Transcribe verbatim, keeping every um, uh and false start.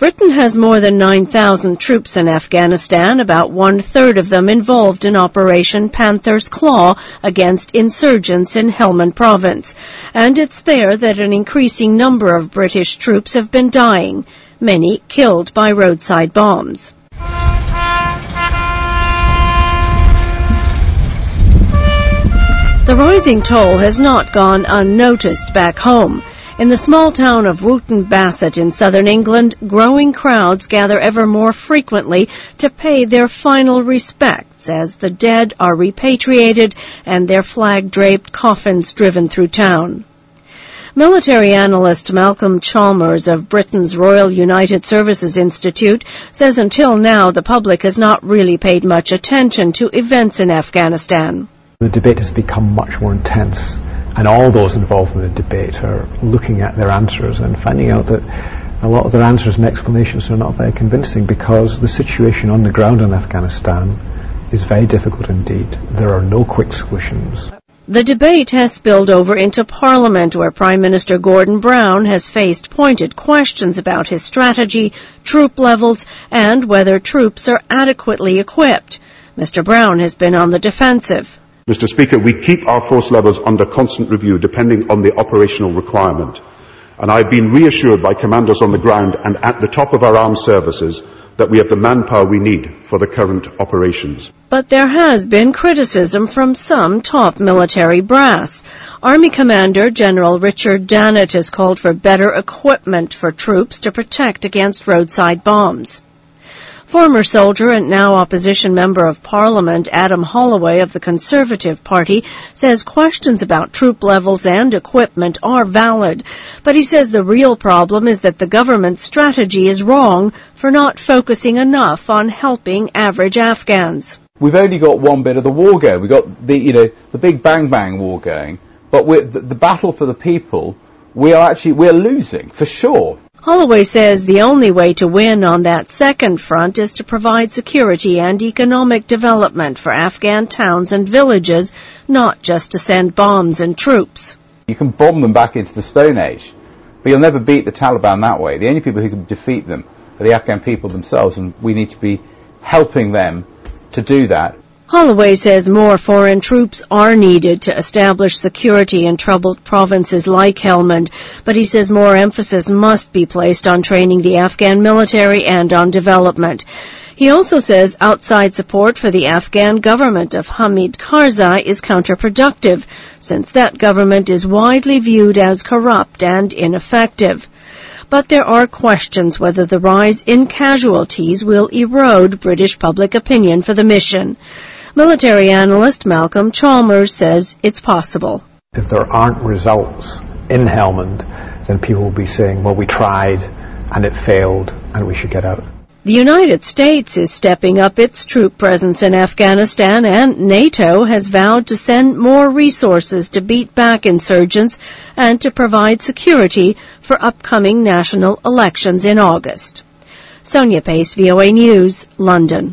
Britain has more than nine thousand troops in Afghanistan, about one-third of them involved in Operation Panther's Claw against insurgents in Helmand Province. And it's there that an increasing number of British troops have been dying, many killed by roadside bombs. The rising toll has not gone unnoticed back home. In the small town of Wootton Bassett in southern England, growing crowds gather ever more frequently to pay their final respects as the dead are repatriated and their flag-draped coffins driven through town. Military analyst Malcolm Chalmers of Britain's Royal United Services Institute says until now the public has not really paid much attention to events in Afghanistan. The debate has become much more intense, and all those involved in the debate are looking at their answers and finding out that a lot of their answers and explanations are not very convincing because the situation on the ground in Afghanistan is very difficult indeed. There are no quick solutions. The debate has spilled over into Parliament, where Prime Minister Gordon Brown has faced pointed questions about his strategy, troop levels, and whether troops are adequately equipped. Mister Brown has been on the defensive. Mister Speaker, we keep our force levels under constant review depending on the operational requirement. And I've been reassured by commanders on the ground and at the top of our armed services that we have the manpower we need for the current operations. But there has been criticism from some top military brass. Army Commander General Richard Dannett has called for better equipment for troops to protect against roadside bombs. Former soldier and now opposition member of Parliament Adam Holloway of the Conservative Party says questions about troop levels and equipment are valid, but he says the real problem is that the government's strategy is wrong for not focusing enough on helping average Afghans. We've only got one bit of the war going. We've got the, you know, the big bang bang war going, but we're, the, the battle for the people, we are actually, we're losing, for sure. Holloway says the only way to win on that second front is to provide security and economic development for Afghan towns and villages, not just to send bombs and troops. You can bomb them back into the Stone Age, but you'll never beat the Taliban that way. The only people who can defeat them are the Afghan people themselves, and we need to be helping them to do that. Holloway says more foreign troops are needed to establish security in troubled provinces like Helmand, but he says more emphasis must be placed on training the Afghan military and on development. He also says outside support for the Afghan government of Hamid Karzai is counterproductive, since that government is widely viewed as corrupt and ineffective. But there are questions whether the rise in casualties will erode British public opinion for the mission. Military analyst Malcolm Chalmers says it's possible. If there aren't results in Helmand, then people will be saying, well, we tried and it failed and we should get out. The United States is stepping up its troop presence in Afghanistan, and NATO has vowed to send more resources to beat back insurgents and to provide security for upcoming national elections in August. Sonia Pace, V O A News, London.